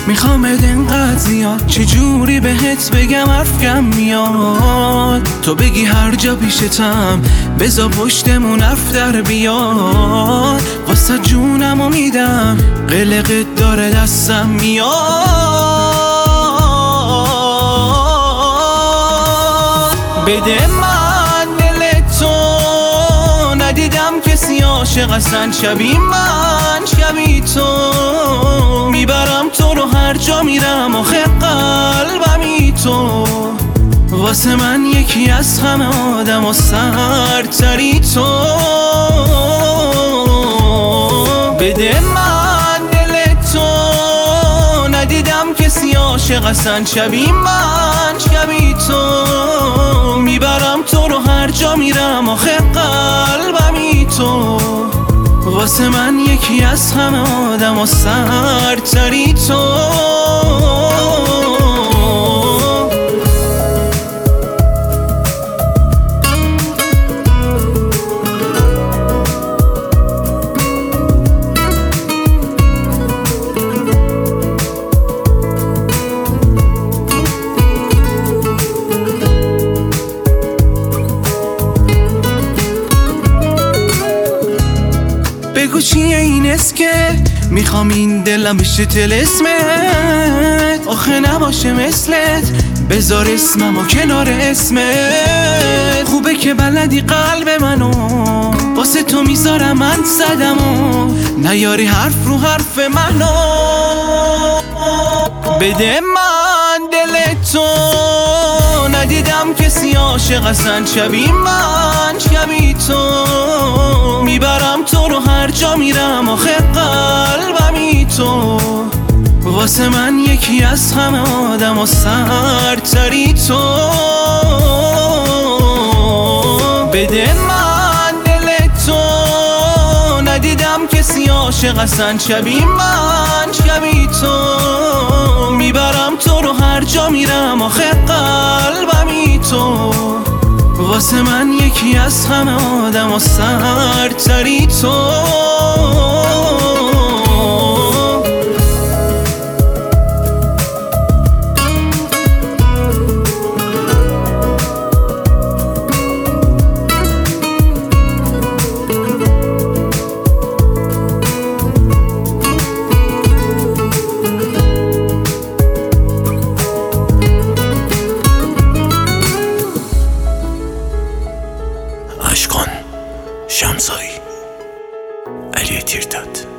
میخوام انقدر زیاد چجوری بهت بگم حرف کم میاد، تو بگی هر جا پیشتم بذار پشتمون حرف در بیاد. واسه جونمو میدم قلقت داره دستم میاد. بده من دل تو، ندیدم کسی عاشق اصلا شبیه من شبیه تو. میبرم تو رو هر جا میرم آخه قلبمی تو. واسه من یکی از همه آدم و سرتری تو. بده من دل تو، ندیدم کسی عاشق اصلا شبیه من شبیه تو. میبرم تو رو هر جا میرم آخه قلبمی تو. واسه من یکی از همه آدم و سرتری تو. بگو چیه این اسکت، میخوام این دلم بشه طلسمت. آخه نباشه مثلت، بذار اسممو کنار اسمت. خوبه که بلدی قلب منو، واسه تو میذارم من صدمو. نیاری حرف رو حرف منو. بده من دل تو، ندیدم کسی عاشق اصلا شبیه من شبیه تو. میبرم تو رو هر جا میرم آخه قلبمی تو. واسه من یکی از همه آدم و سرتری تو. بده من دل تو، ندیدم کسی عاشق اصلا شبیه من شبیه تو. میبرم تو رو هر جا میرم آخه قلبمی تو. واسه من یکی از همه آدم و سرتری تو. اشکان شمسایی، علی تیرداد.